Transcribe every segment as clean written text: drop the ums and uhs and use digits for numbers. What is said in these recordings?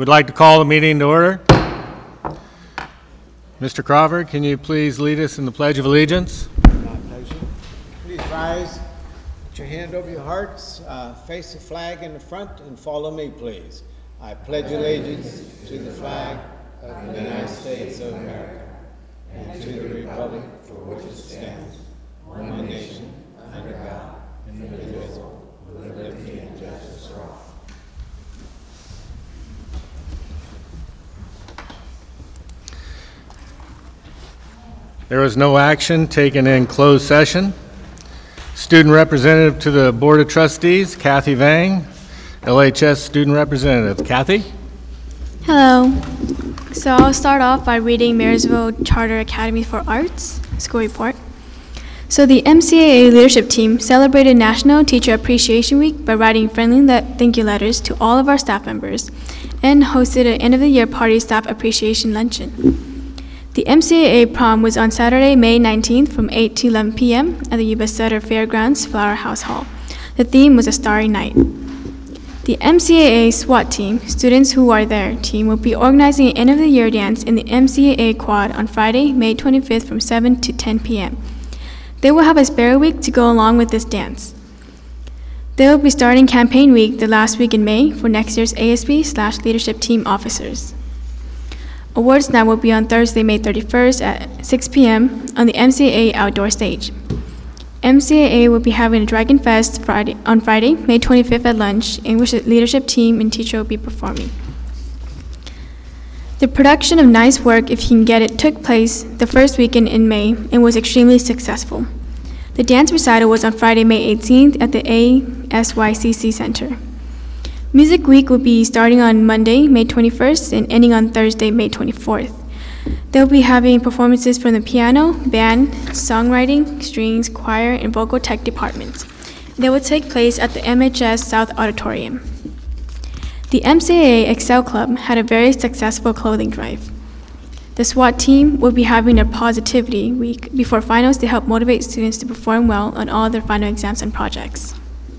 We'd like to call the meeting to order. Mr. Crawford, can you please lead us in the Pledge of Allegiance? My pleasure. Please rise, put your hand over your hearts, face the flag in the front, and follow me, please. I pledge allegiance to the flag of the United States of America and to the republic for which it stands, one nation, under God, indivisible, with liberty and justice for all. There was no action taken in closed session. Student representative to the Board of Trustees, Kathy Vang, LHS student representative. Kathy? Hello. So I'll start off by reading Marysville Charter Academy for Arts School Report. So the MCAA leadership team celebrated National Teacher Appreciation Week by writing friendly thank you letters to all of our staff members and hosted an end-of-the-year party staff appreciation luncheon. The MCAA prom was on Saturday, May 19th from 8 to 11 p.m. at the Yuba Sutter Fairgrounds Flower House Hall. The theme was a starry night. The MCAA SWAT team, students who are their team, will be organizing an end-of-the-year dance in the MCAA Quad on Friday, May 25th from 7 to 10 p.m. They will have a spare week to go along with this dance. They will be starting campaign week the last week in May for next year's ASB/leadership team officers. Awards night will be on Thursday, May 31st at 6 p.m. on the MCAA outdoor stage. MCAA will be having a Dragon Fest on Friday, May 25th at lunch, in which the leadership team and teacher will be performing. The production of Nice Work, If You Can Get It, took place the first weekend in May and was extremely successful. The dance recital was on Friday, May 18th at the ASYCC Center. Music Week will be starting on Monday, May 21st, and ending on Thursday, May 24th. They'll be having performances from the piano, band, songwriting, strings, choir, and vocal tech departments. They will take place at the MHS South Auditorium. The MCAA Excel Club had a very successful clothing drive. The SWAT team will be having a positivity week before finals to help motivate students to perform well on all their final exams and projects.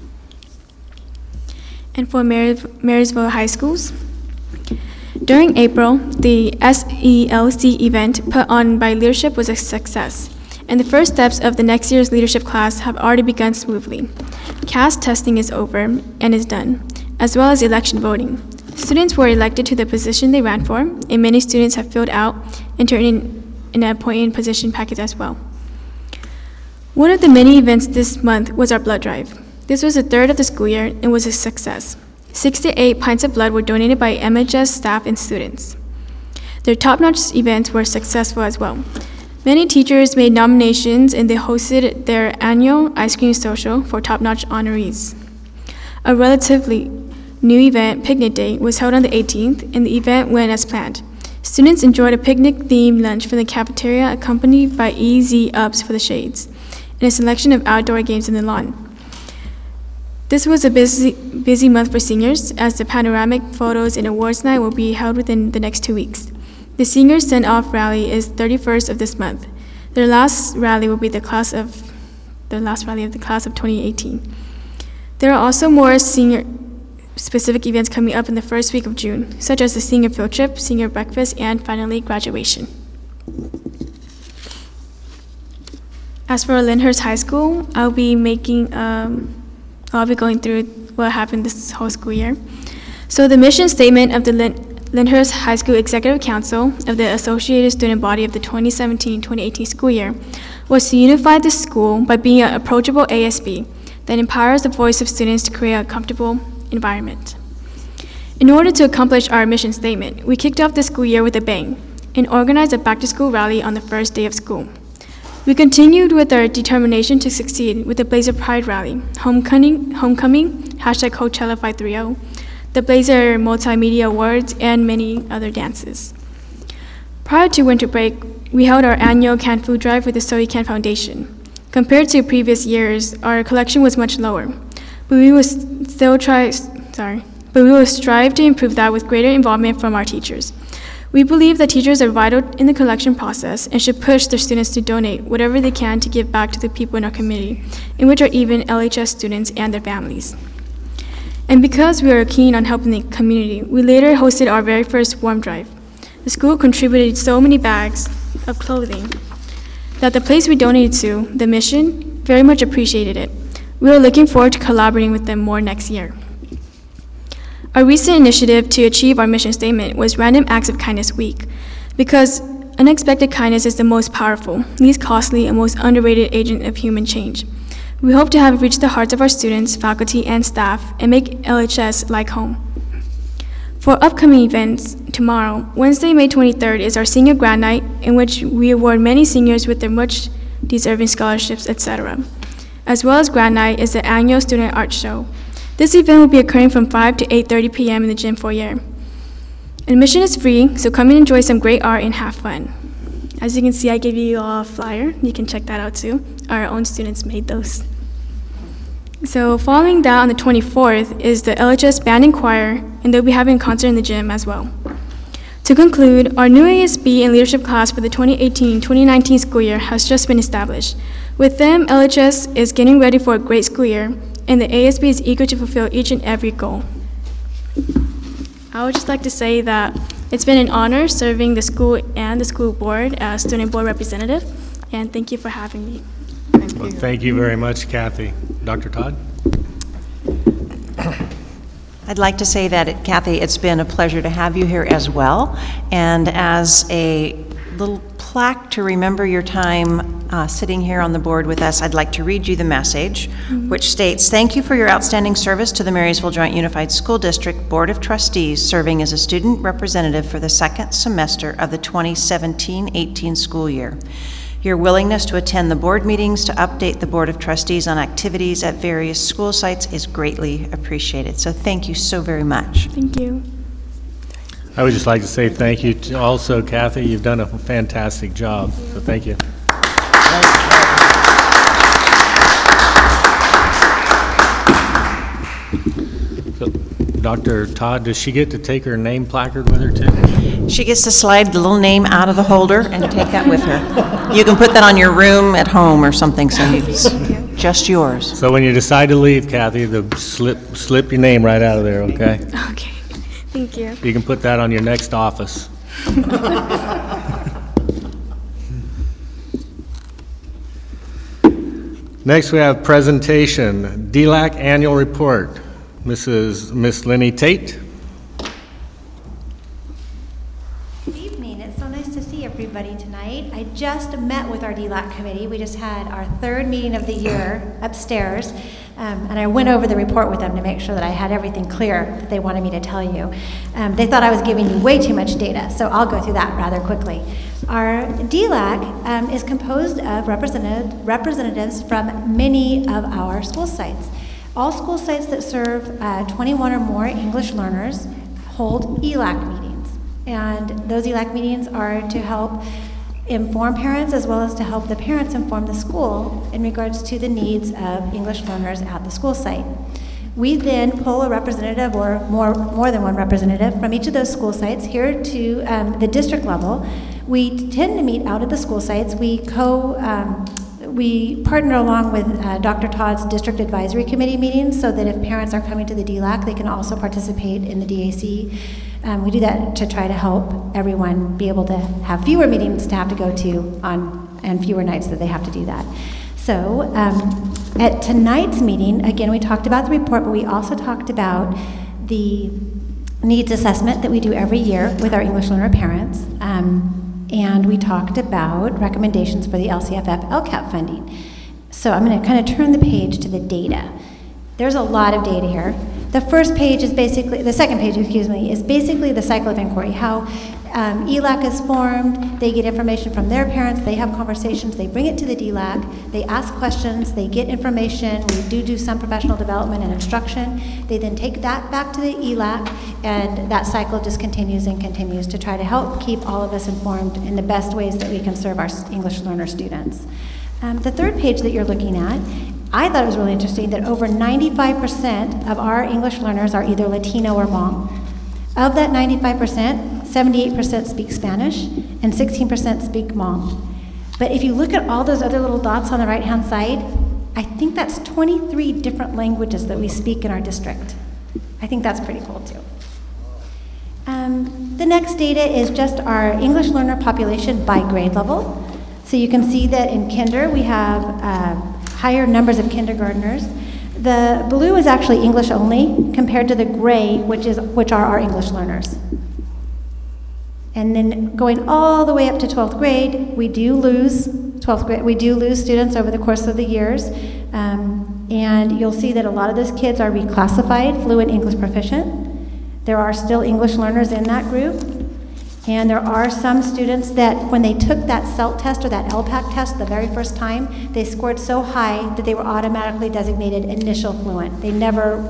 And for Marysville High Schools, during April, the SELC event put on by leadership was a success, and the first steps of the next year's leadership class have already begun smoothly. CAS testing is over and is done, as well as election voting. Students were elected to the position they ran for, and many students have filled out and turned in an appointed position packet as well. One of the many events this month was our blood drive. This was the third of the school year and was a success. 68 pints of blood were donated by MHS staff and students. Their top-notch events were successful as well. Many teachers made nominations and they hosted their annual ice cream social for top-notch honorees. A relatively new event, Picnic Day, was held on the 18th and the event went as planned. Students enjoyed a picnic-themed lunch from the cafeteria accompanied by EZ Ups for the shades and a selection of outdoor games in the lawn. This was a busy month for seniors, as the panoramic photos and awards night will be held within the next 2 weeks. The seniors send-off rally is 31st of this month. Their last rally will be the last rally of the class of 2018. There are also more senior-specific events coming up in the first week of June, such as the senior field trip, senior breakfast, and finally graduation. As for Lyndhurst High School, I'll be going through what happened this whole school year. So the mission statement of the Lyndhurst High School Executive Council of the Associated Student Body of the 2017-2018 school year was to unify the school by being an approachable ASB that empowers the voice of students to create a comfortable environment. In order to accomplish our mission statement, we kicked off the school year with a bang and organized a back-to-school rally on the first day of school. We continued with our determination to succeed with the Blazer Pride Rally, Homecoming, #Coachella 530, the Blazer Multimedia Awards, and many other dances. Prior to winter break, we held our annual canned food drive with the So You Can Foundation. Compared to previous years, our collection was much lower, but we will strive to improve that with greater involvement from our teachers. We believe that teachers are vital in the collection process and should push their students to donate whatever they can to give back to the people in our community, in which are even LHS students and their families. And because we are keen on helping the community, we later hosted our very first warm drive. The school contributed so many bags of clothing that the place we donated to, the Mission, very much appreciated it. We are looking forward to collaborating with them more next year. Our recent initiative to achieve our mission statement was Random Acts of Kindness Week, because unexpected kindness is the most powerful, least costly, and most underrated agent of human change. We hope to have reached the hearts of our students, faculty, and staff, and make LHS like home. For upcoming events, tomorrow, Wednesday, May 23rd, is our Senior Grad Night, in which we award many seniors with their much-deserving scholarships, etc. As well as Grad Night is the annual Student Art Show. This event will be occurring from 5 to 8:30 p.m. in the gym foyer. Admission is free, so come and enjoy some great art and have fun. As you can see, I gave you all a flyer. You can check that out too. Our own students made those. So following that, on the 24th, is the LHS Band and Choir, and they'll be having a concert in the gym as well. To conclude, our new ASB and leadership class for the 2018-2019 school year has just been established. With them, LHS is getting ready for a great school year, and the ASB is eager to fulfill each and every goal. I would just like to say that it's been an honor serving the school and the school board as student board representative, and thank you for having me. Well, thank you very much, Kathy. Dr. Todd? I'd like to say that, Kathy, it's been a pleasure to have you here as well. And as a little plaque to remember your time sitting here on the board with us, I'd like to read you the message, which states, "Thank you for your outstanding service to the Marysville Joint Unified School District Board of Trustees, serving as a student representative for the second semester of the 2017-18 school year. Your willingness to attend the board meetings to update the Board of Trustees on activities at various school sites is greatly appreciated." So thank you so very much. Thank you. I would just like to say thank you to also, Kathy. You've done a fantastic job, so thank you. So, Dr. Todd, does she get to take her name placard with her too? She gets to slide the little name out of the holder and take that with her. You can put that on your room at home or something, so it's just yours. So when you decide to leave, Kathy, slip your name right out of there, okay? Okay, thank you. You can put that on your next office. Next, we have presentation, DLAC Annual Report. Miss Lenny Tate. Good evening. It's so nice to see everybody tonight. I just met with our DLAC committee. We just had our third meeting of the year upstairs, and I went over the report with them to make sure that I had everything clear that they wanted me to tell you. They thought I was giving you way too much data, so I'll go through that rather quickly. Our DLAC is composed of representatives from many of our school sites. All school sites that serve 21 or more English learners hold ELAC meetings. And those ELAC meetings are to help inform parents as well as to help the parents inform the school in regards to the needs of English learners at the school site. We then pull a representative or more than one representative from each of those school sites here to the district level. We tend to meet out at the school sites. We partner along with Dr. Todd's district advisory committee meetings so that if parents are coming to the DLAC, they can also participate in the DAC. We do that to try to help everyone be able to have fewer meetings to have to go to and fewer nights that they have to do that. So at tonight's meeting, again, we talked about the report, but we also talked about the needs assessment that we do every year with our English learner parents. And we talked about recommendations for the LCFF LCAP funding. So I'm going to kind of turn the page to the data. There's a lot of data here. The second page, is basically the cycle of inquiry, how ELAC is formed, they get information from their parents, they have conversations, they bring it to the DLAC, they ask questions, they get information, we do some professional development and instruction, they then take that back to the ELAC, and that cycle just continues and continues to try to help keep all of us informed in the best ways that we can serve our English learner students. The third page that you're looking at, I thought it was really interesting that over 95% of our English learners are either Latino or Hmong. Of that 95%, 78% speak Spanish and 16% speak Hmong. But if you look at all those other little dots on the right-hand side, I think that's 23 different languages that we speak in our district. I think that's pretty cool too. The next data is just our English learner population by grade level. So you can see that in kinder we have higher numbers of kindergartners. The blue is actually English only compared to the gray, which are our English learners. And then going all the way up to 12th grade, we do lose students over the course of the years. And you'll see that a lot of those kids are reclassified, fluent English proficient. There are still English learners in that group. And there are some students that when they took that CELT test or that LPAC test the very first time, they scored so high that they were automatically designated initial fluent. They never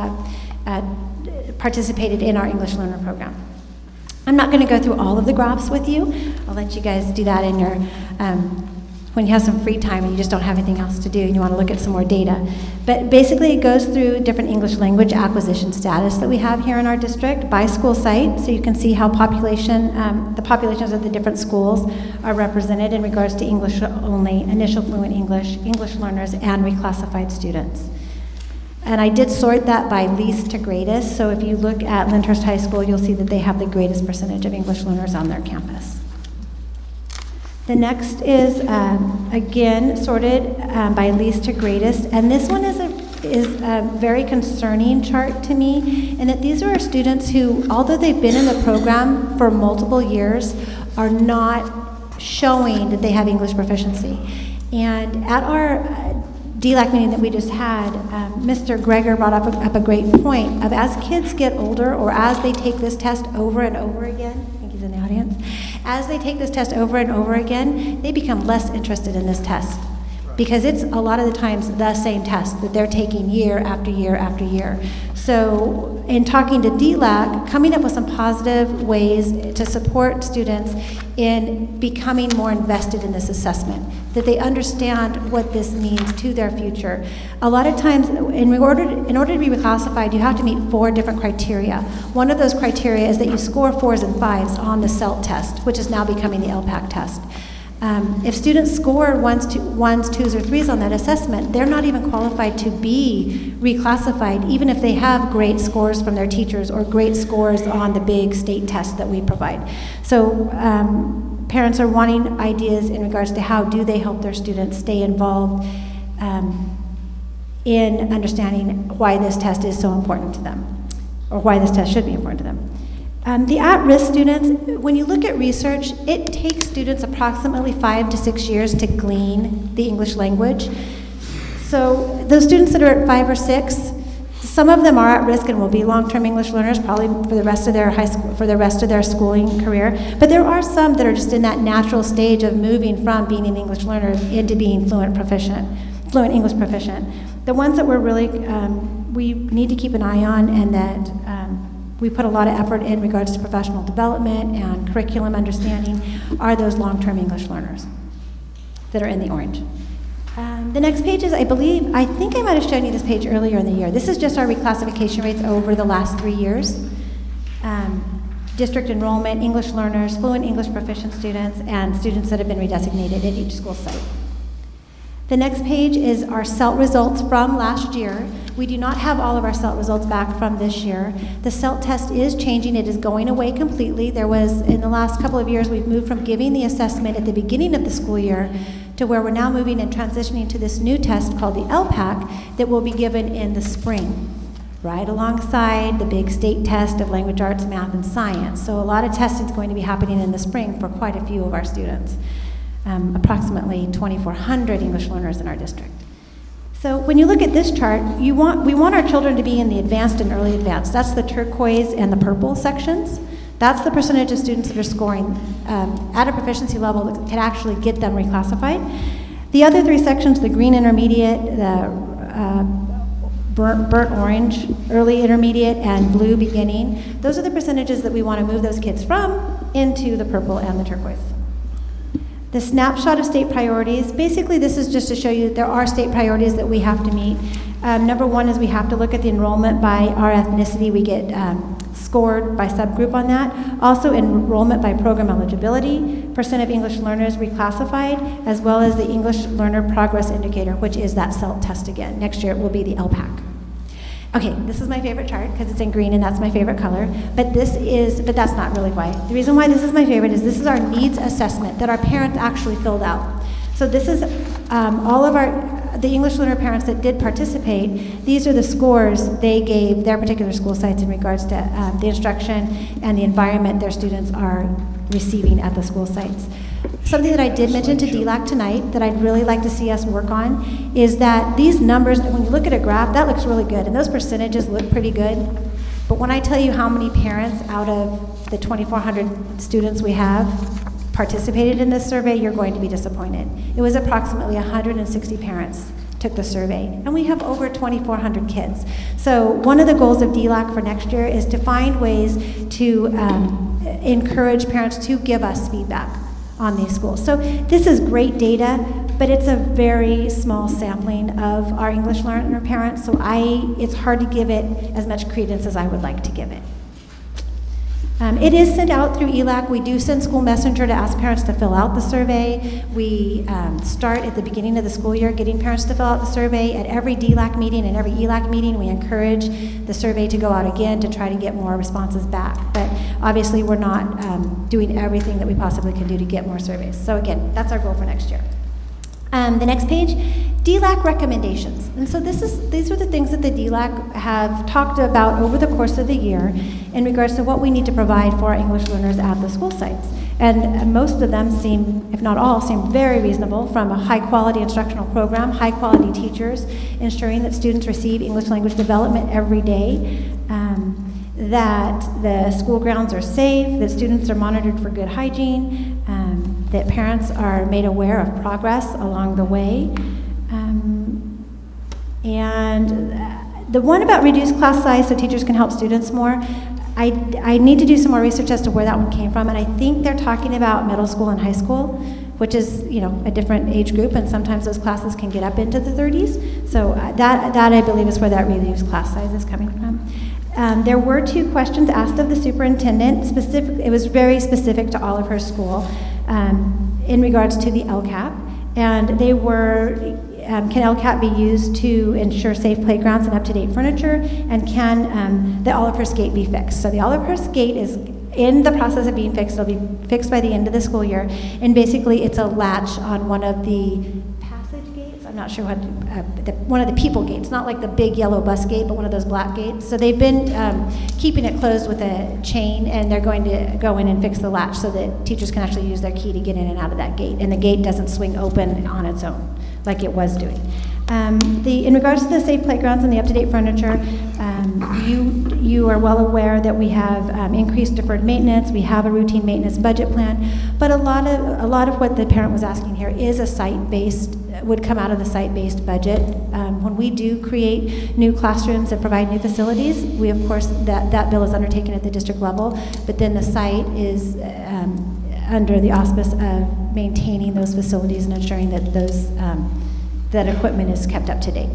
participated in our English learner program. I'm not going to go through all of the graphs with you. I'll let you guys do that in your, when you have some free time and you just don't have anything else to do and you want to look at some more data. But basically it goes through different English language acquisition status that we have here in our district by school site, so you can see how the populations of the different schools are represented in regards to English only, initial fluent English, English learners, and reclassified students. And I did sort that by least to greatest, so if you look at Lyndhurst High School, you'll see that they have the greatest percentage of English learners on their campus. The next is, again, sorted by least to greatest, and this one is a very concerning chart to me, in that these are our students who, although they've been in the program for multiple years, are not showing that they have English proficiency. And at our DLAC meeting that we just had, Mr. Greger brought up a great point of as kids get older or as they take this test over and over again, I think he's in the audience, as they take this test over and over again, they become less interested in this test because it's a lot of the times the same test that they're taking year after year after year. So in talking to DLAC, coming up with some positive ways to support students in becoming more invested in this assessment, that they understand what this means to their future. A lot of times, in order to be reclassified, you have to meet 4 different criteria. One of those criteria is that you score 4s and 5s on the CELT test, which is now becoming the LPAC test. If students score 1s, 2s, or 3s on that assessment, they're not even qualified to be reclassified, even if they have great scores from their teachers or great scores on the big state tests that we provide. So parents are wanting ideas in regards to how do they help their students stay involved in understanding why this test is so important to them, or why this test should be important to them. The at-risk students, when you look at research, it takes students approximately 5 to 6 years to glean the English language. So those students that are at 5 or 6, some of them are at risk and will be long-term English learners probably for the rest of their high school, for the rest of their schooling career. But there are some that are just in that natural stage of moving from being an English learner into being fluent English proficient. The ones that we're really, we need to keep an eye on, and that we put a lot of effort in regards to professional development and curriculum understanding, are those long-term English learners that are in the orange. The next page is, I think I might have shown you this page earlier in the year. This is just our reclassification rates over the last 3 years. District enrollment, English learners, fluent English proficient students, and students that have been redesignated at each school site. The next page is our CELT results from last year. We do not have all of our CELT results back from this year. The CELT test is changing. It is going away completely. There was, in the last couple of years, we've moved from giving the assessment at the beginning of the school year to where we're now moving and transitioning to this new test called the LPAC that will be given in the spring, right alongside the big state test of language arts, math, and science. So a lot of testing is going to be happening in the spring for quite a few of our students. Approximately 2,400 English learners in our district. So when you look at this chart, we want our children to be in the advanced and early advanced. That's the turquoise and the purple sections. That's the percentage of students that are scoring at a proficiency level that can actually get them reclassified. The other 3 sections, the green intermediate, the burnt orange, early intermediate, and blue beginning, those are the percentages that we want to move those kids from into the purple and the turquoise. The snapshot of state priorities, basically this is just to show you that there are state priorities that we have to meet. Number 1 is we have to look at the enrollment by our ethnicity. We get scored by subgroup on that. Also enrollment by program eligibility, percent of English learners reclassified, as well as the English learner progress indicator, which is that CELT test again. Next year it will be the LPAC. Okay, this is my favorite chart because it's in green and that's my favorite color. But that's not really why. The reason why this is my favorite is this is our needs assessment that our parents actually filled out. So this is all of the English learner parents that did participate. These are the scores they gave their particular school sites in regards to the instruction and the environment their students are receiving at the school sites. Something that I did mention to DLAC tonight that I'd really like to see us work on is that these numbers, when you look at a graph, that looks really good, and those percentages look pretty good. But when I tell you how many parents out of the 2,400 students we have participated in this survey, you're going to be disappointed. It was approximately 160 parents took the survey, and we have over 2,400 kids. So one of the goals of DLAC for next year is to find ways to encourage parents to give us feedback on these schools. So this is great data, but it's a very small sampling of our English learner parents, so it's hard to give it as much credence as I would like to give it. It is sent out through ELAC. We do send School Messenger to ask parents to fill out the survey. We start at the beginning of the school year getting parents to fill out the survey. At every DLAC meeting and every ELAC meeting, we encourage the survey to go out again to try to get more responses back. But obviously, we're not doing everything that we possibly can do to get more surveys. So again, that's our goal for next year. The next page, DLAC recommendations. And so these are the things that the DLAC have talked about over the course of the year in regards to what we need to provide for our English learners at the school sites. And most of them seem, if not all, seem very reasonable, from a high-quality instructional program, high-quality teachers, ensuring that students receive English language development every day, that the school grounds are safe, that students are monitored for good hygiene, that parents are made aware of progress along the way. And the one about reduced class size so teachers can help students more, I need to do some more research as to where that one came from, and I think they're talking about middle school and high school, which is, a different age group, and sometimes those classes can get up into the 30s. So that I believe is where that reduced class size is coming from. There were 2 questions asked of the superintendent. It was very specific to all of her school in regards to the LCAP, and they were, can LCAP be used to ensure safe playgrounds and up-to-date furniture, and can the Olivehurst Gate be fixed? So the Olivehurst Gate is in the process of being fixed. It'll be fixed by the end of the school year, and basically it's a latch on one of the passage gates. I'm not sure what, one of the people gates, not like the big yellow bus gate, but one of those black gates. So they've been keeping it closed with a chain, and they're going to go in and fix the latch so that teachers can actually use their key to get in and out of that gate, and the gate doesn't swing open on its own like it was doing. In regards to the safe playgrounds and the up-to-date furniture, you are well aware that we have increased deferred maintenance. We have a routine maintenance budget plan, but a lot of what the parent was asking here is would come out of the site-based budget. When we do create new classrooms and provide new facilities, we of course that bill is undertaken at the district level, but then the site is under the auspice of maintaining those facilities and ensuring that that equipment is kept up to date.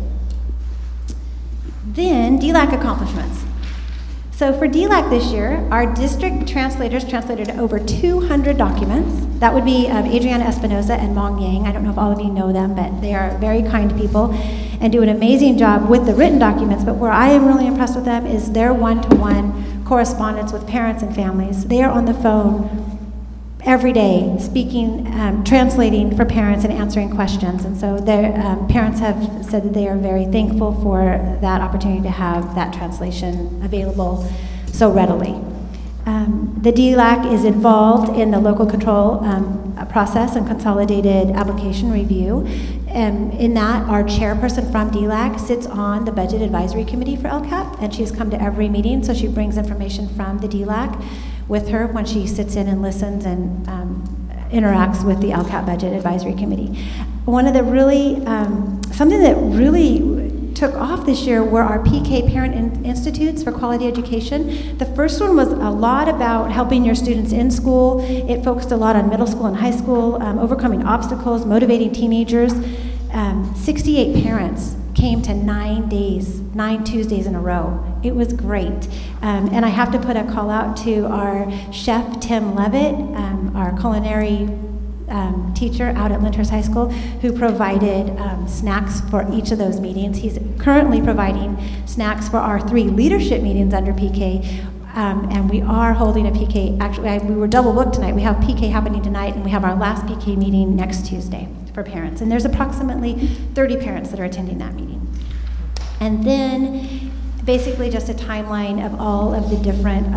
Then, DLAC accomplishments. So for DLAC this year, our district translators translated over 200 documents. That would be Adriana Espinoza and Mong Yang. I don't know if all of you know them, but they are very kind people and do an amazing job with the written documents. But where I am really impressed with them is their one-to-one correspondence with parents and families. They are on the phone every day, speaking, translating for parents and answering questions. And so their parents have said that they are very thankful for that opportunity to have that translation available so readily. The DLAC is involved in the local control process and consolidated application review. In that, our chairperson from DLAC sits on the budget advisory committee for LCAP, and she's come to every meeting, so she brings information from the DLAC with her when she sits in and listens and interacts with the LCAP budget advisory committee. One of the something that really took off this year were our PK Parent Institutes for Quality Education. The first one was a lot about helping your students in school. It focused a lot on middle school and high school, overcoming obstacles, motivating teenagers. 68 parents came to 9 Tuesdays in a row. It was great. And I have to put a call out to our chef, Tim Levitt, our culinary teacher out at Lyndhurst High School, who provided snacks for each of those meetings. He's currently providing snacks for our 3 leadership meetings under PK. And we are holding a PK, actually, we were double booked tonight. We have PK happening tonight, and we have our last PK meeting next Tuesday for parents. And there's approximately 30 parents that are attending that meeting. And then basically just a timeline of all of the different,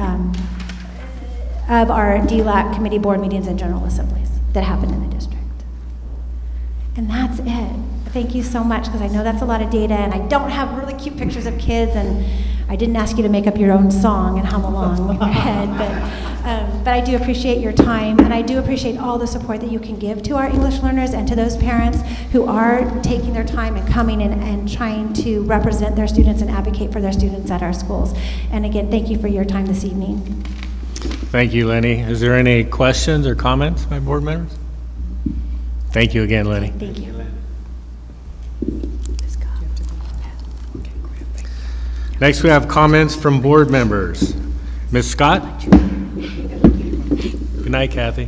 of our DLAC committee board meetings and general assemblies that happen in the district. And that's it. Thank you so much, because I know that's a lot of data, and I don't have really cute pictures of kids, and I didn't ask you to make up your own song and hum along in your head, but I do appreciate your time, and I do appreciate all the support that you can give to our English learners and to those parents who are taking their time and coming in and trying to represent their students and advocate for their students at our schools. And again, thank you for your time this evening. Thank you, Lenny. Is there any questions or comments by board members? Thank you again, Lenny. Thank you. Next, we have comments from board members. Ms. Scott? Good night, Kathy.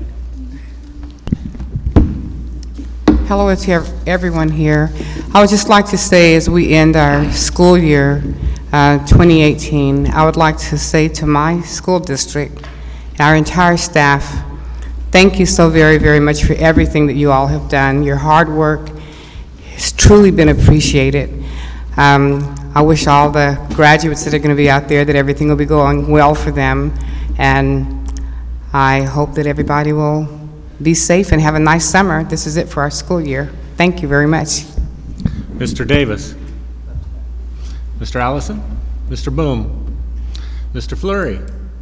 Hello to everyone here. I would just like to say, as we end our school year 2018, I would like to say to my school district, our entire staff, thank you so very, very much for everything that you all have done. Your hard work has truly been appreciated. I wish all the graduates that are going to be out there that everything will be going well for them, and I hope that everybody will be safe and have a nice summer. This is it for our school year. Thank you very much. Mr. Davis. Mr. Allison. Mr. Boom. Mr. Fleury.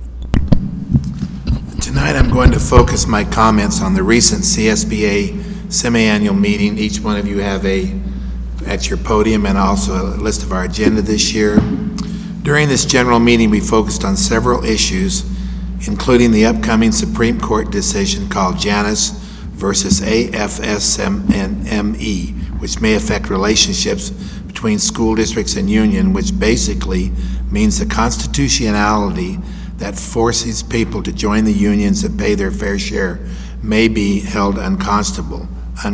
Tonight I'm going to focus my comments on the recent CSBA semi-annual meeting. Each one of you have at your podium and also a list of our agenda this year. During this general meeting, we focused on several issues, including the upcoming Supreme Court decision called Janus versus AFSME, which may affect relationships between school districts and union, which basically means the constitutionality that forces people to join the unions and pay their fair share may be held unconstitutional.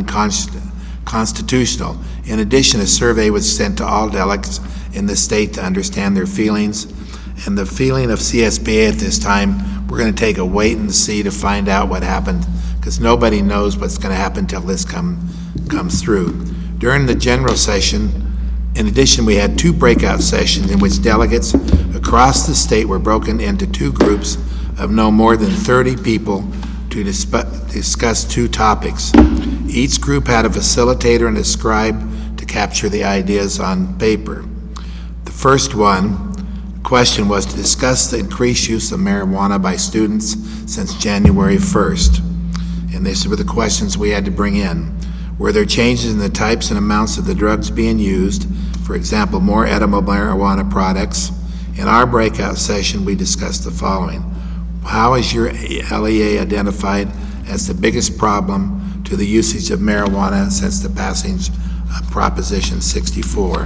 In addition, a survey was sent to all delegates in the state to understand their feelings. And the feeling of CSBA at this time, we're going to take a wait and see to find out what happened, because nobody knows what's going to happen until this comes through. During the general session, in addition, we had 2 breakout sessions in which delegates across the state were broken into 2 groups of no more than 30 people to discuss 2 topics. Each group had a facilitator and a scribe to capture the ideas on paper. The first question was to discuss the increased use of marijuana by students since January 1st. And these were the questions we had to bring in. Were there changes in the types and amounts of the drugs being used? For example, more edible marijuana products. In our breakout session, we discussed the following. How is your LEA identified as the biggest problem to the usage of marijuana since the passage of Proposition 64?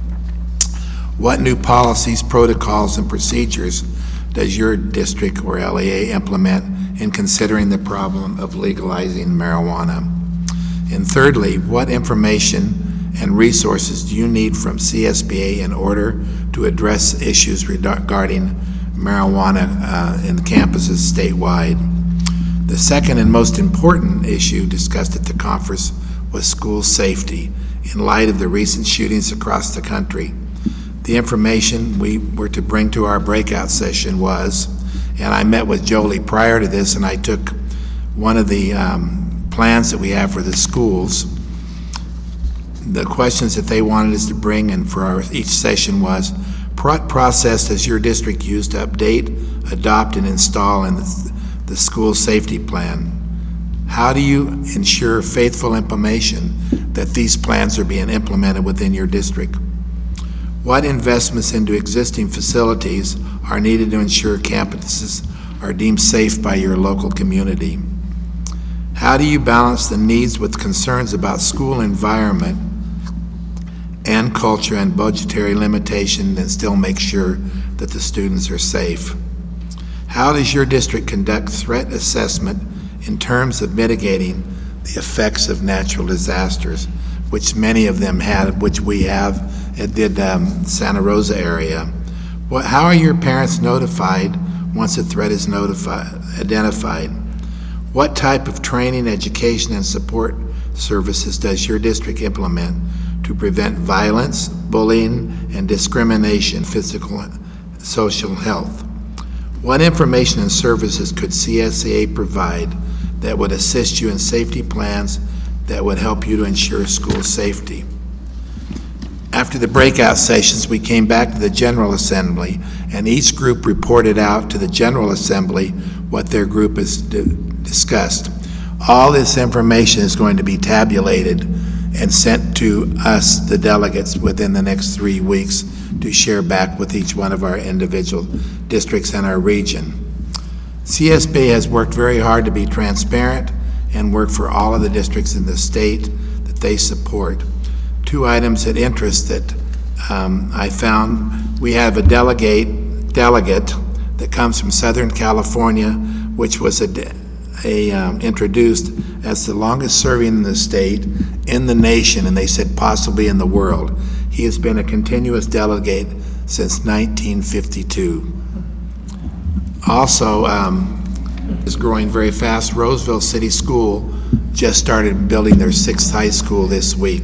What new policies, protocols, and procedures does your district or LEA implement in considering the problem of legalizing marijuana? And thirdly, what information and resources do you need from CSBA in order to address issues regarding marijuana in campuses statewide? The second and most important issue discussed at the conference was school safety in light of the recent shootings across the country. The information we were to bring to our breakout session was, and I met with Jolie prior to this, and I took one of the plans that we have for the schools. The questions that they wanted us to bring in for each session was, what process does your district use to update, adopt, and install in the school safety plan? How do you ensure faithful implementation that these plans are being implemented within your district? What investments into existing facilities are needed to ensure campuses are deemed safe by your local community? How do you balance the needs with concerns about school environment and culture and budgetary limitation and still make sure that the students are safe? How does your district conduct threat assessment in terms of mitigating the effects of natural disasters? which many of them had, which we have. It did Santa Rosa area. How are your parents notified once a threat is identified? What type of training, education, and support services does your district implement to prevent violence, bullying, and discrimination, physical and social health? What information and services could CSEA provide that would assist you in safety plans that would help you to ensure school safety? After the breakout sessions, we came back to the General Assembly, and each group reported out to the General Assembly what their group has discussed. All this information is going to be tabulated and sent to us, the delegates, within the next 3 weeks to share back with each one of our individual districts and our region. CSBA has worked very hard to be transparent and work for all of the districts in the state that they support. 2 items of interest that I found: we have a delegate that comes from Southern California, which was introduced as the longest serving in the state, in the nation, and they said possibly in the world. He has been a continuous delegate since 1952. Also, is growing very fast. Roseville City School just started building their 6th high school this week.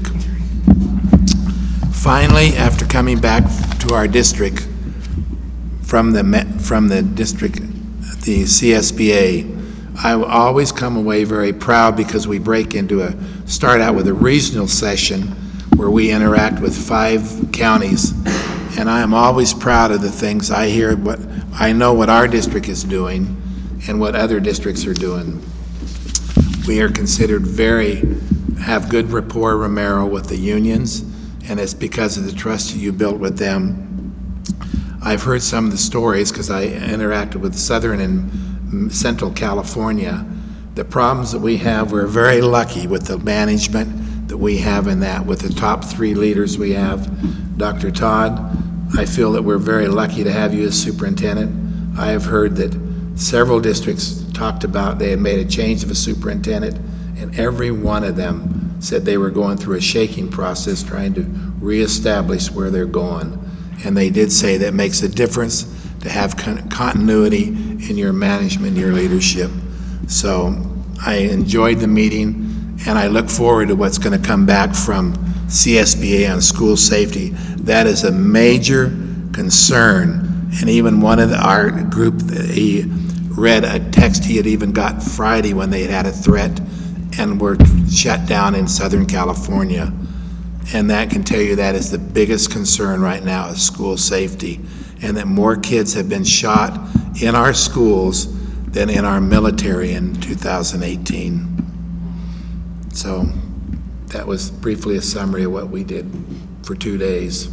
Finally, after coming back to our district from the district, the CSBA, I will always come away very proud because we start out with a regional session where we interact with 5 counties, and I am always proud of the things I hear, I know what our district is doing and what other districts are doing. We are considered have good rapport, Romero, with the unions, and it's because of the trust you built with them. I've heard some of the stories because I interacted with Southern and Central California. The problems that we have, we're very lucky with the management that we have in that, with the top 3 leaders we have. Dr. Todd, I feel that we're very lucky to have you as superintendent. I have heard that several districts talked about they had made a change of a superintendent, and every one of them said they were going through a shaking process trying to reestablish where they're going. And they did say that makes a difference to have continuity in your management, your leadership. So I enjoyed the meeting, and I look forward to what's going to come back from CSBA on school safety. That is a major concern. And even one of our group, he read a text he had even got Friday when they had a threat and were shut down in Southern California. And that can tell you that is the biggest concern right now, is school safety, and that more kids have been shot in our schools than in our military in 2018. So that was briefly a summary of what we did for 2 days.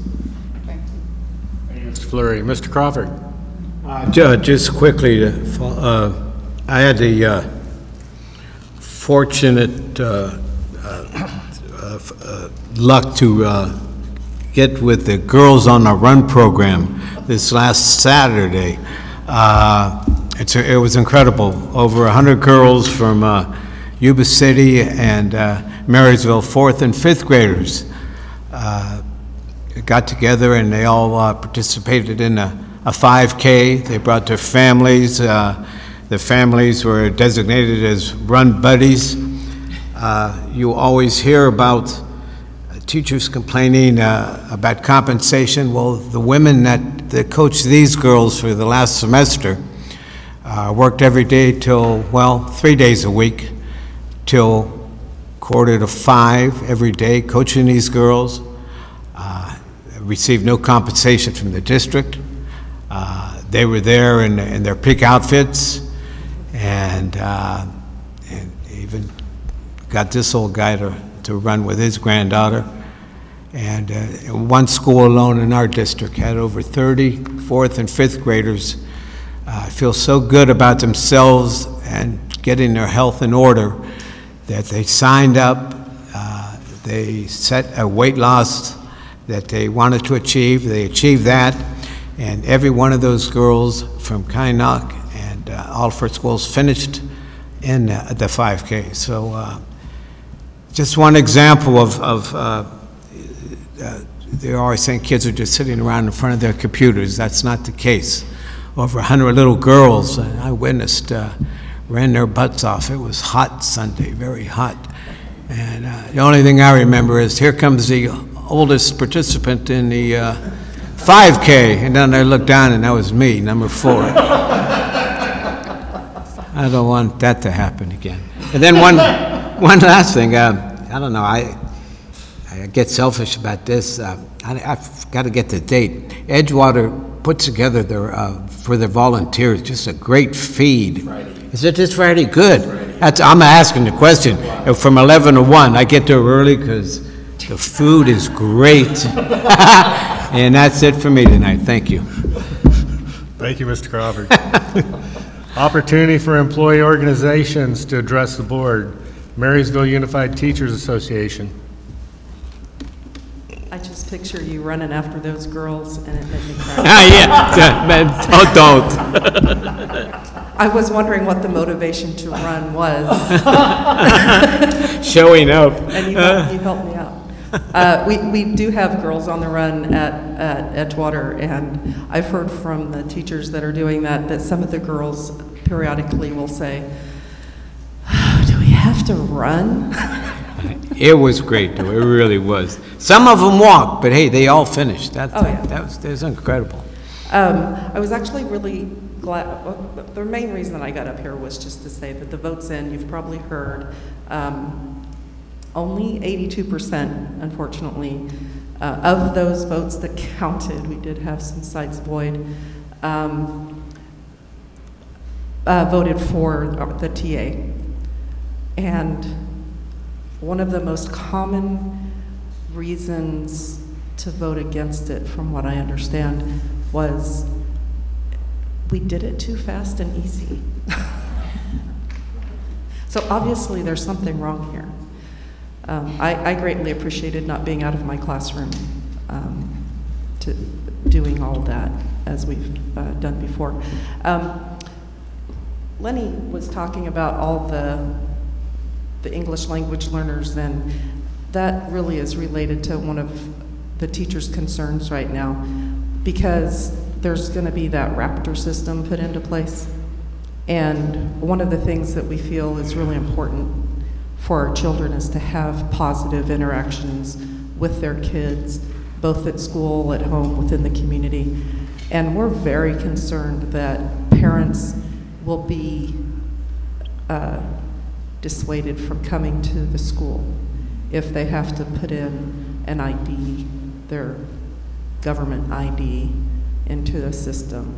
Mr. Fleury. Mr. Crawford. Just quickly, I had the fortunate luck to get with the Girls on the Run program this last Saturday. It was incredible. Over 100 girls from Yuba City and Marysville, 4th and 5th graders, got together, and they all participated in a 5K. They brought their families. The families were designated as run buddies. You always hear about teachers complaining about compensation. Well, the women that coached these girls for the last semester worked every day till, 3 days a week, till 4:45 every day, coaching these girls. Received no compensation from the district. They were there in their peak outfits, and even got this old guy to run with his granddaughter. And one school alone in our district had over 30 4th and 5th graders feel so good about themselves and getting their health in order that they signed up. They set a weight loss that they wanted to achieve. They achieved that, and every one of those girls from Kynoch and all 4 schools finished in the 5K. So just one example they always think kids are just sitting around in front of their computers. That's not the case. Over 100 little girls, I witnessed, ran their butts off. It was hot Sunday, very hot. And the only thing I remember is here comes the oldest participant in the 5K, and then I looked down and that was me, number 4. I don't want that to happen again. And then one last thing, I don't know, I get selfish about this. I've got to get the date. Edgewater puts together for their volunteers just a great feed. Friday. Is it this Friday? Good. I'm asking the question. From 11 to 1, I get there early because the food is great. And that's it for me tonight. Thank you. Thank you, Mr. Crawford. Opportunity for employee organizations to address the board. Marysville Unified Teachers Association. I just picture you running after those girls, and it made me cry. Don't. I was wondering what the motivation to run was. Showing up. And you helped me out. We do have Girls on the Run at Edgewater, and I've heard from the teachers that are doing that some of the girls periodically will say, do we have to run? It was great, though. It really was. Some of them walked, but hey, they all finished. That was incredible. I was actually really glad. The main reason that I got up here was just to say that the votes in, you've probably heard, only 82%, unfortunately, of those votes that counted, we did have some sites void, voted for the TA. And one of the most common reasons to vote against it, from what I understand, was we did it too fast and easy. So obviously there's something wrong here. I greatly appreciated not being out of my classroom to doing all that as we've done before. Lenny was talking about all the English language learners, and that really is related to one of the teachers' concerns right now, because there's going to be that Raptor system put into place. And one of the things that we feel is really important for our children is to have positive interactions with their kids, both at school, at home, within the community. And we're very concerned that parents will be dissuaded from coming to the school if they have to put in an ID, their government ID, into the system.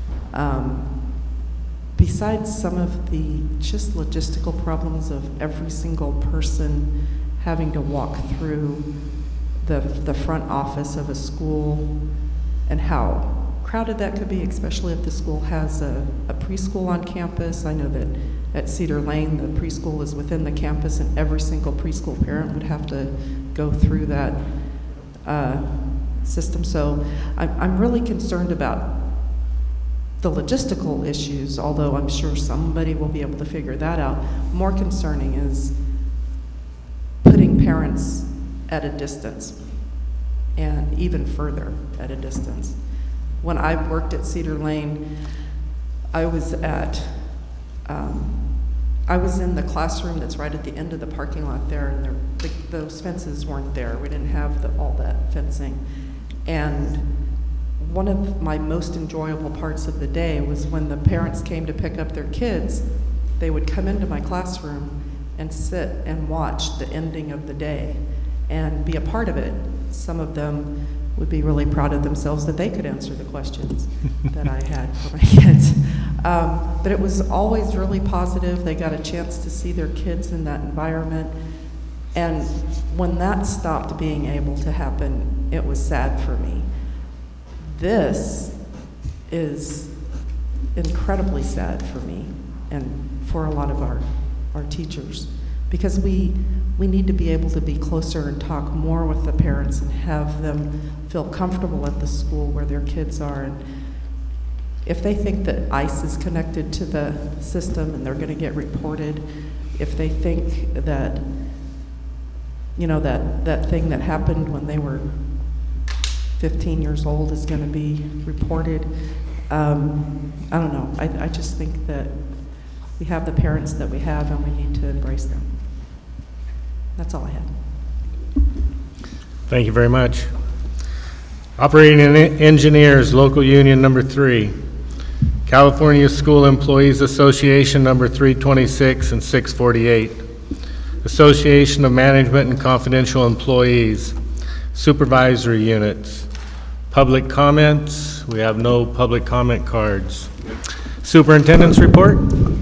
Besides some of the just logistical problems of every single person having to walk through the front office of a school and how crowded that could be, especially if the school has a preschool on campus. I know that at Cedar Lane, the preschool is within the campus, and every single preschool parent would have to go through that system. So I'm really concerned about the logistical issues, although I'm sure somebody will be able to figure that out. More concerning is putting parents at a distance, and even further at a distance. When I worked at Cedar Lane, I was in the classroom that's right at the end of the parking lot there, and those fences weren't there. We didn't have all that fencing. And one of my most enjoyable parts of the day was when the parents came to pick up their kids, they would come into my classroom and sit and watch the ending of the day and be a part of it. Some of them would be really proud of themselves that they could answer the questions that I had for my kids. But it was always really positive. They got a chance to see their kids in that environment. And when that stopped being able to happen, it was sad for me. This is incredibly sad for me and for a lot of our teachers, because we need to be able to be closer and talk more with the parents and have them feel comfortable at the school where their kids are. And if they think that ICE is connected to the system and they're going to get reported, if they think that you know, that thing that happened when they were 15 years old is going to be reported. I don't know. I just think that we have the parents that we have, and we need to embrace them. That's all I had. Thank you very much. Operating Engineers, Local Union Number 3. California School Employees Association Number 326 and 648. Association of Management and Confidential Employees. Supervisory Units. Public comments. We have no public comment cards. Superintendent's report.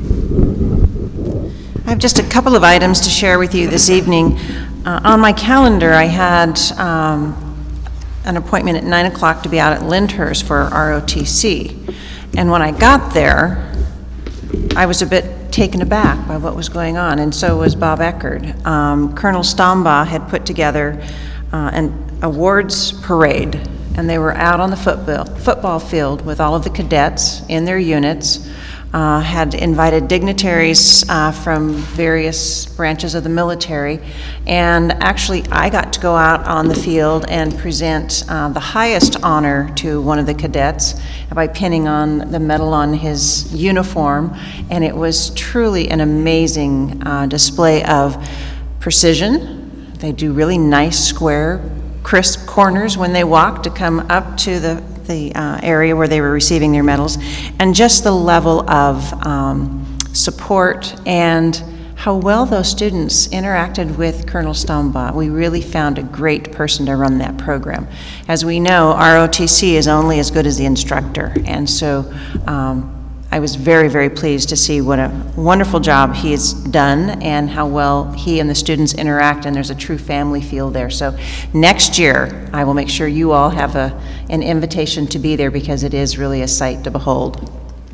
I have just a couple of items to share with you this evening. On my calendar, I had an appointment at 9 o'clock to be out at Lyndhurst for ROTC. And when I got there, I was a bit taken aback by what was going on, and so was Bob Eckerd. Colonel Stombaugh had put together an awards parade, and they were out on the football field with all of the cadets in their units, had invited dignitaries from various branches of the military, and actually I got to go out on the field and present the highest honor to one of the cadets by pinning on the medal on his uniform, and it was truly an amazing display of precision. They do really nice, square, crisp corners when they walk to come up to the area where they were receiving their medals, and just the level of support and how well those students interacted with Colonel Stombaugh. We really found a great person to run that program. As we know, ROTC is only as good as the instructor, and so I was very, very pleased to see what a wonderful job he has done and how well he and the students interact, and there's a true family feel there. So next year, I will make sure you all have an invitation to be there, because it is really a sight to behold.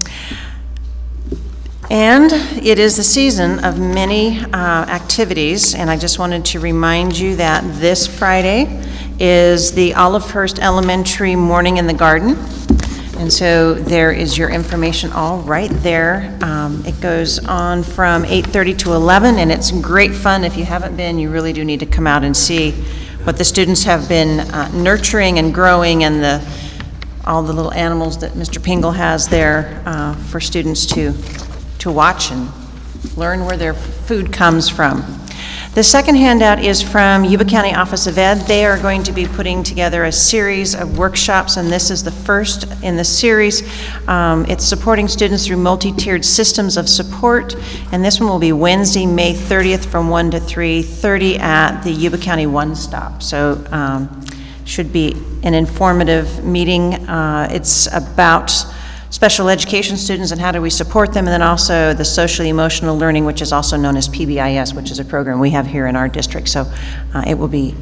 And it is the season of many activities, and I just wanted to remind you that this Friday is the Olivehurst Elementary Morning in the Garden. And so there is your information all right there. It goes on from 8:30 to 11, and it's great fun. If you haven't been, you really do need to come out and see what the students have been nurturing and growing, and all the little animals that Mr. Pingle has there for students to watch and learn where their food comes from. The second handout is from Yuba County Office of Ed. They are going to be putting together a series of workshops, and this is the first in the series. It's supporting students through multi-tiered systems of support, and this one will be Wednesday, May 30th from 1 to 3:30 at the Yuba County One Stop. So should be an informative meeting. It's about special education students and how do we support them, and then also the social emotional learning, which is also known as PBIS, which is a program we have here in our district. So it will be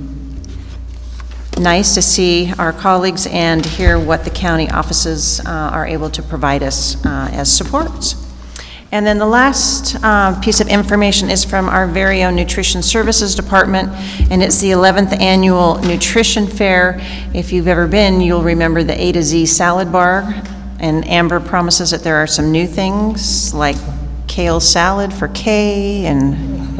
nice to see our colleagues and hear what the county offices are able to provide us as supports. And then the last piece of information is from our very own Nutrition Services Department, and it's the 11th Annual Nutrition Fair. If you've ever been, you'll remember the A to Z salad bar. And Amber promises that there are some new things like kale salad for K, and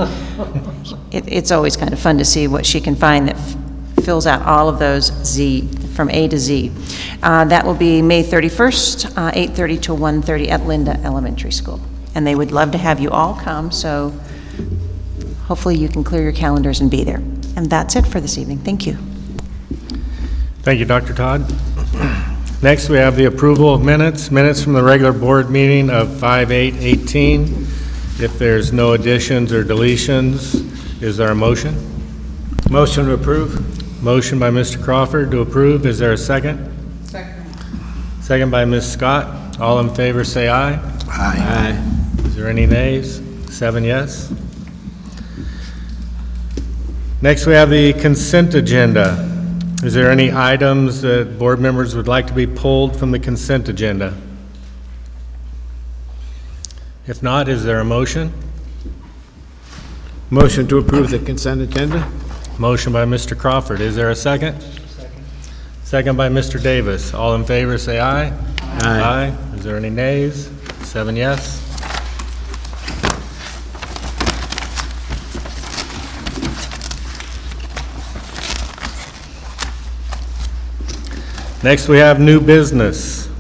it's always kind of fun to see what she can find that fills out all of those Z, from A to Z. That will be May 31st, 8:30 to 1:30 at Linda Elementary School. And they would love to have you all come, so hopefully you can clear your calendars and be there. And that's it for this evening. Thank you. Thank you, Dr. Todd. Next, we have the approval of minutes from the regular board meeting of 5/8/18. If there's no additions or deletions, is there a motion? Motion to approve. Motion by Mr. Crawford to approve. Is there a second? Second. Second by Ms. Scott. All in favor, say aye. Aye. Is there any nays? 7 yes. Next, we have the consent agenda. Is there any items that board members would like to be pulled from the consent agenda? If not, is there a motion? Motion to approve the consent agenda. Motion by Mr. Crawford. Is there a second? Second. Second by Mr. Davis. All in favor, say aye. Aye. Is there any nays? 7 yes. Next, we have new business.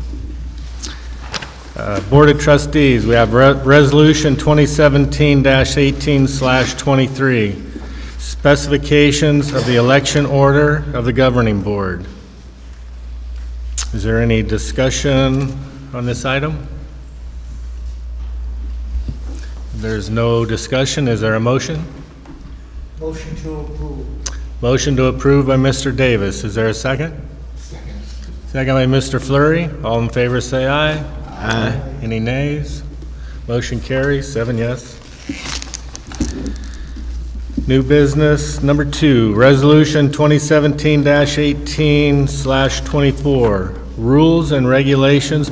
Board of Trustees, we have Resolution 2017-18/23, specifications of the election order of the governing board. Is there any discussion on this item? If there's no discussion, is there a motion? Motion to approve. Motion to approve by Mr. Davis. Is there a second? Second. Second by Mr. Fleury. All in favor say aye. Aye. Any nays? Motion carries, 7 yes. New business number 2, Resolution 2017-18/24, rules and regulations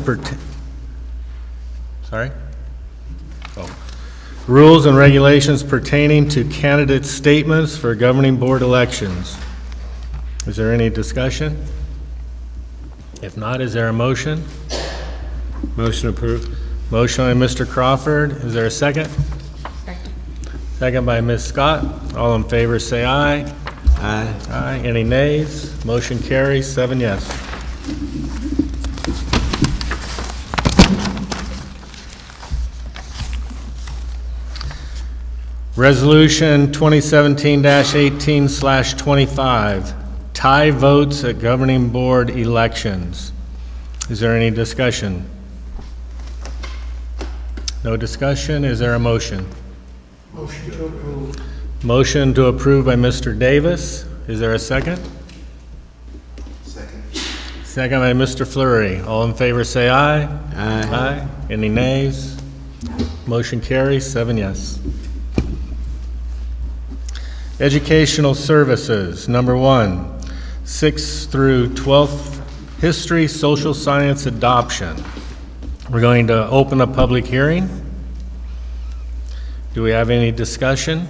rules and regulations pertaining to candidate statements for governing board elections. Is there any discussion? If not, is there a motion? Motion approved. Motion by Mr. Crawford. Is there a second? Second. Second by Ms. Scott. All in favor say aye. Aye. Aye. Any nays? Motion carries, 7 yes. Resolution 2017-18/25, tie votes at governing board elections. Is there any discussion? No discussion. Is there a motion? Motion to approve. Motion to approve by Mr. Davis. Is there a second? Second. Second by Mr. Fleury. All in favor say aye. Aye. Aye. Any nays? Motion carries, 7 yes. Educational services, number 1, 6th through 12th, history, social science, adoption. We're going to open a public hearing. Do we have any discussion?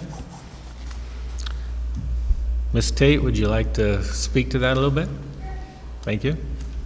Ms. Tate, would you like to speak to that a little bit? Thank you.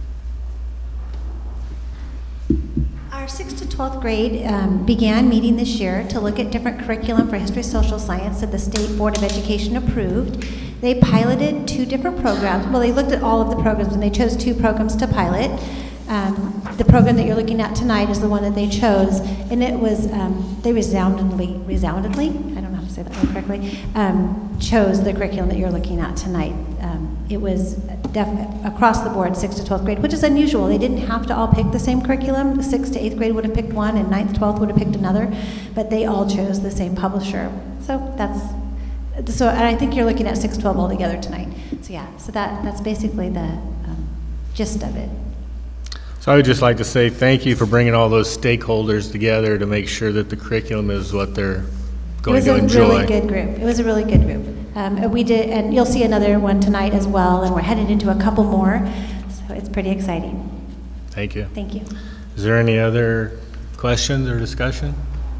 Our 6th to 12th grade began meeting this year to look at different curriculum for history, social science that the State Board of Education approved. They piloted 2 different programs. Well, they looked at all of the programs and they chose 2 programs to pilot. The program that you're looking at tonight is the one that they chose, and it was, they resoundingly, I don't know how to say that word correctly, chose the curriculum that you're looking at tonight. It was across the board, 6th to 12th grade, which is unusual. They didn't have to all pick the same curriculum. The 6th to 8th grade would have picked one, and 9th, 12th would have picked another, but they all chose the same publisher. So and I think you're looking at 6, 12 all together tonight. So yeah, so that's basically the gist of it. So I would just like to say thank you for bringing all those stakeholders together to make sure that the curriculum is what they're going to enjoy. It was a really good group. It was a really good group. We did, and you'll see another one tonight as well, and we're headed into a couple more, so it's pretty exciting. Thank you. Thank you. Is there any other questions or discussion?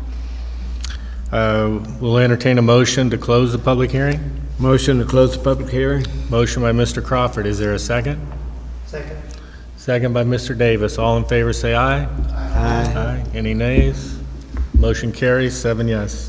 We'll entertain a motion to close the public hearing. Motion to close the public hearing. Motion by Mr. Crawford. Is there a second? Second. Second by Mr. Davis. All in favor say aye. Aye. Aye. Any nays? Motion carries, 7 yes.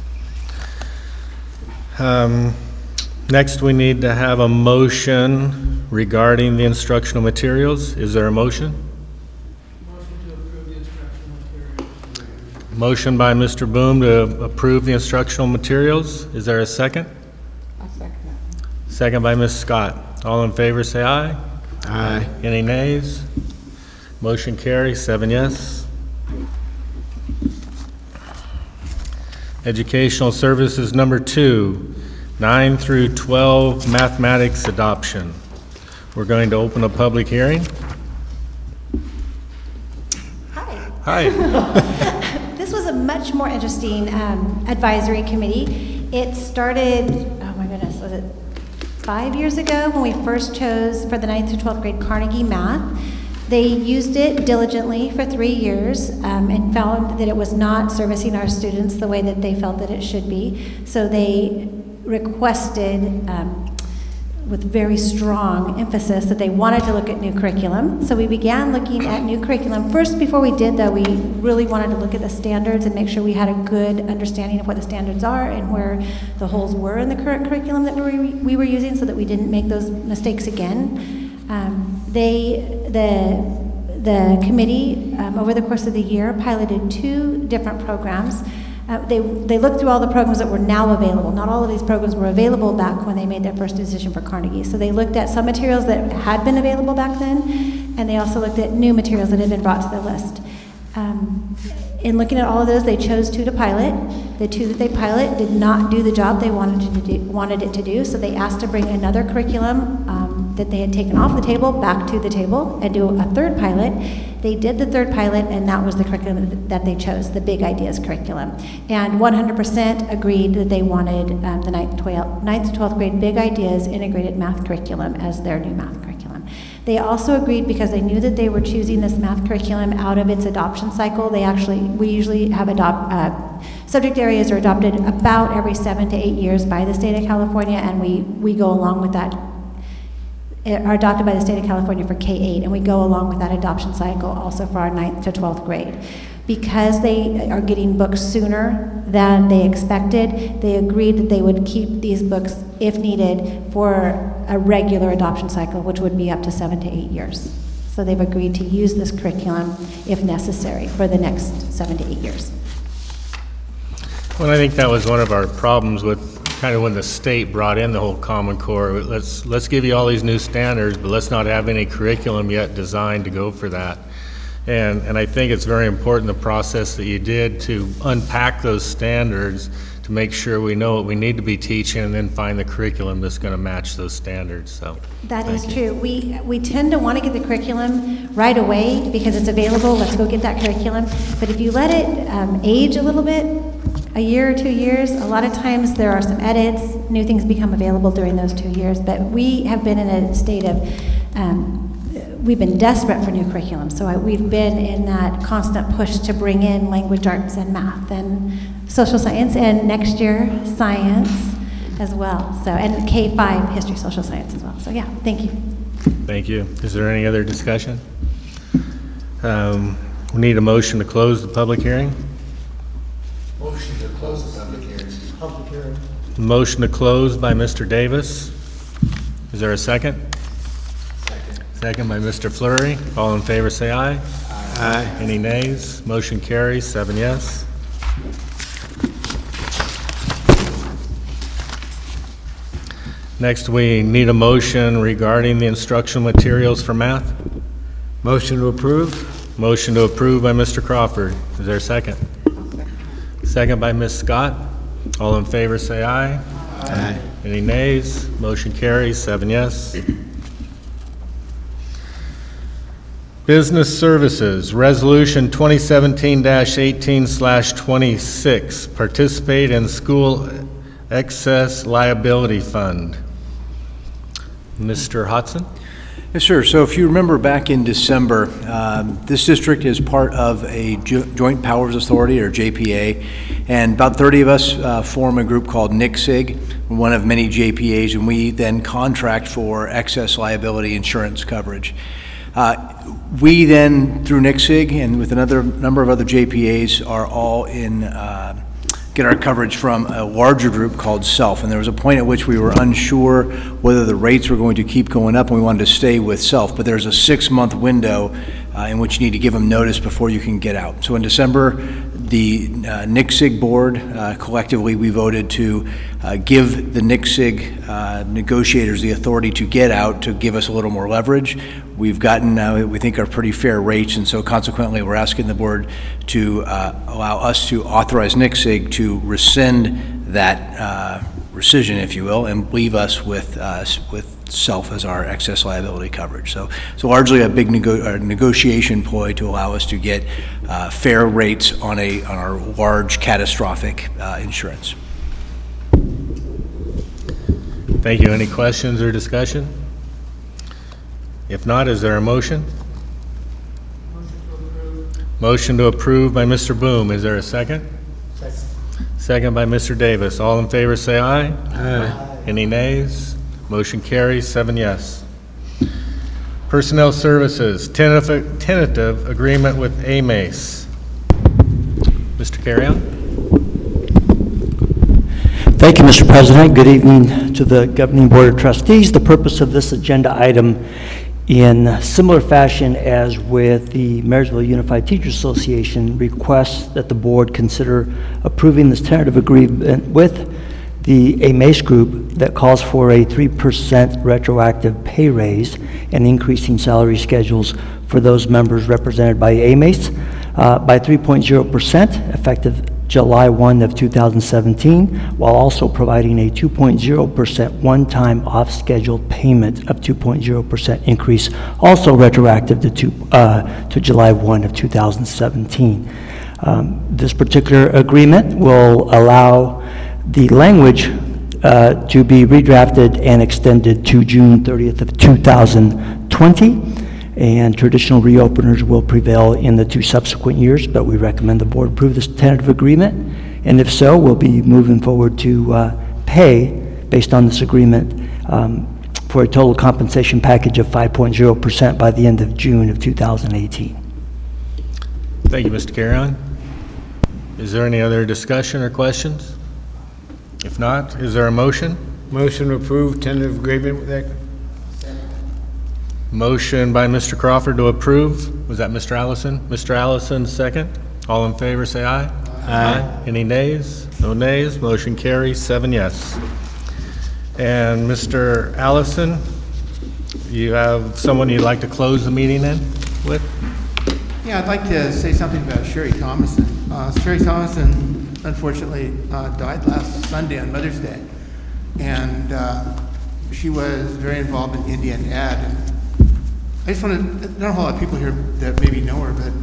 Next, we need to have a motion regarding the instructional materials. Is there a motion? Motion to approve the instructional materials. Motion by Mr. Boom to approve the instructional materials. Is there a second? I'll second that. Second by Ms. Scott. All in favor say aye. Aye. Any nays? Motion carries, 7 yes. Educational services number 2, 9 through 12 mathematics adoption. We're going to open a public hearing. Hi. Hi. This was a much more interesting advisory committee. It started, oh my goodness, was it 5 years ago when we first chose for the 9th through 12th grade Carnegie Math. They used it diligently for 3 years and found that it was not servicing our students the way that they felt that it should be. So they requested with very strong emphasis that they wanted to look at new curriculum. So we began looking at new curriculum. First, before we did though, we really wanted to look at the standards and make sure we had a good understanding of what the standards are and where the holes were in the current curriculum that we were using so that we didn't make those mistakes again. The committee, over the course of the year, piloted 2 different programs. They looked through all the programs that were now available. Not all of these programs were available back when they made their first decision for Carnegie. So they looked at some materials that had been available back then, and they also looked at new materials that had been brought to the list. In looking at all of those, they chose 2 to pilot. The 2 that they pilot did not do the job they wanted it to do, so they asked to bring another curriculum that they had taken off the table back to the table and do a 3rd pilot. They did the 3rd pilot, and that was the curriculum that they chose, the Big Ideas curriculum. And 100% agreed that they wanted the 9th to 12th grade Big Ideas integrated math curriculum as their new math curriculum. They also agreed because they knew that they were choosing this math curriculum out of its adoption cycle. We usually have subject areas are adopted about every 7 to 8 years by the state of California, and we go along with that, are adopted by the state of California for K-8, and we go along with that adoption cycle also for our 9th to 12th grade. Because they are getting books sooner than they expected, they agreed that they would keep these books, if needed, for a regular adoption cycle, which would be up to 7 to 8 years. So they've agreed to use this curriculum, if necessary, for the next 7 to 8 years. Well, I think that was one of our problems with kind of when the state brought in the whole Common Core. Let's give you all these new standards, but let's not have any curriculum yet designed to go for that. And I think it's very important, the process that you did to unpack those standards to make sure we know what we need to be teaching and then find the curriculum that's going to match those standards. So that is true. We tend to want to get the curriculum right away because it's available. Let's go get that curriculum. But if you let it age a little bit, a year or 2 years, a lot of times there are some edits, new things become available during those 2 years. But we have been in a state of we've been desperate for new curriculum, so we've been in that constant push to bring in language arts and math and social science, and next year, science as well. So, and K-5, history, social science as well. So yeah, thank you. Thank you. Is there any other discussion? We need a motion to close the public hearing. Motion to close the public hearing. Motion to close by Mr. Davis. Is there a second? Second by Mr. Fleury. All in favor, say aye. Aye. Any nays? Motion carries, 7 yes. Next, we need a motion regarding the instructional materials for math. Motion to approve. Motion to approve by Mr. Crawford. Is there a second? Second by Ms. Scott. All in favor, say aye. Aye. Any nays? Motion carries, 7 yes. Business Services, Resolution 2017-18/26, Participate in School Excess Liability Fund. Mr. Hodson? Yes, sir. So if you remember back in December, this district is part of a Joint Powers Authority, or JPA, and about 30 of us form a group called NICSIG, one of many JPAs, and we then contract for excess liability insurance coverage. We then, through NICSIG and with another number of other JPAs, are all in, get our coverage from a larger group called SELF. And there was a point at which we were unsure whether the rates were going to keep going up, and we wanted to stay with SELF. But there's a 6-month window in which you need to give them notice before you can get out. So in December, the NICSIG board, collectively, we voted to give the NICSIG negotiators the authority to get out, to give us a little more leverage. We've gotten, we think, are pretty fair rates, and so consequently, we're asking the board to allow us to authorize NICSIG to rescind that rescission, if you will, and leave us with SELF as our excess liability coverage. So largely a big negotiation ploy to allow us to get fair rates on our large catastrophic insurance. Thank you. Any questions or discussion? If not, is there a motion? Motion to approve by Mr. Boom. Is there a second? Second by Mr. Davis. All in favor, say aye. Aye. Any nays? Motion carries, 7 yes. Personnel Services, tentative agreement with AMACE. Mr. Carrion? Thank you, Mr. President. Good evening to the Governing Board of Trustees. The purpose of this agenda item in similar fashion as with the Marysville Unified Teachers Association, requests that the board consider approving this tentative agreement with the AMACE group that calls for a 3% retroactive pay raise and increasing salary schedules for those members represented by AMACE by 3.0% effective July 1 of 2017, while also providing a 2.0% one-time off-scheduled payment of 2.0% increase, also retroactive to July 1 of 2017. This particular agreement will allow the language to be redrafted and extended to June 30th of 2020, and traditional reopeners will prevail in the 2 subsequent years, but we recommend the board approve this tentative agreement, and if so, we'll be moving forward to pay, based on this agreement, for a total compensation package of 5.0% by the end of June of 2018. Thank you, Mr. Carrion. Is there any other discussion or questions? If not, is there a motion? Motion to approve tentative agreement with that. Motion by Mr. Crawford to approve. Was that Mr. Allison? Mr. Allison, second. All in favor, say aye. Aye. Any nays? No nays. Motion carries, 7 yes. And Mr. Allison, you have someone you'd like to close the meeting in with? Yeah, I'd like to say something about Sherry Thomason. Sherry Thomason, unfortunately, died last Sunday on Mother's Day. And she was very involved in Indian Ed. And I just want to, there are a whole lot of people here that maybe know her, but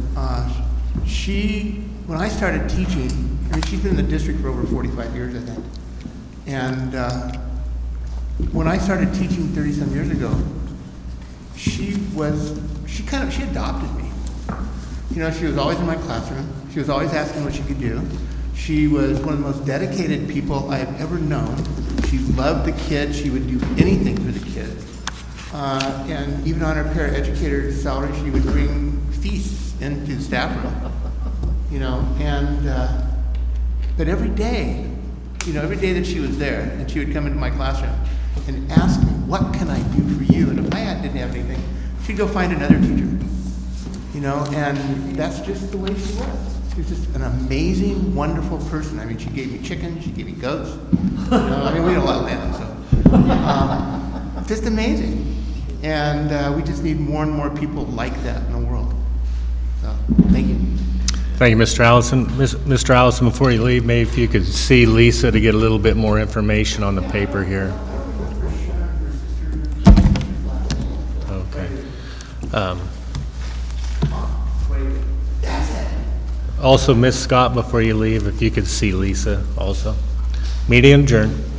when I started teaching, I mean, she's been in the district for over 45 years, I think. And when I started teaching 30-some years ago, she adopted me. You know, she was always in my classroom. She was always asking what she could do. She was one of the most dedicated people I have ever known. She loved the kids. She would do anything for the kids. And even on her paraeducator salary, she would bring feasts into the staff room. You know, and but every day that she was there, and she would come into my classroom and ask me, "What can I do for you?" And if I didn't have anything, she'd go find another teacher. You know, and that's just the way she was. She was just an amazing, wonderful person. I mean, she gave me chickens, she gave me goats. You know, I mean, we had a lot of land, so just amazing. And we just need more and more people like that in the world. So, thank you. Thank you, Mr. Allison. Mr. Allison, before you leave, maybe if you could see Lisa to get a little bit more information on the paper here. Okay. Also, Ms. Scott, before you leave, if you could see Lisa also. Meeting adjourned.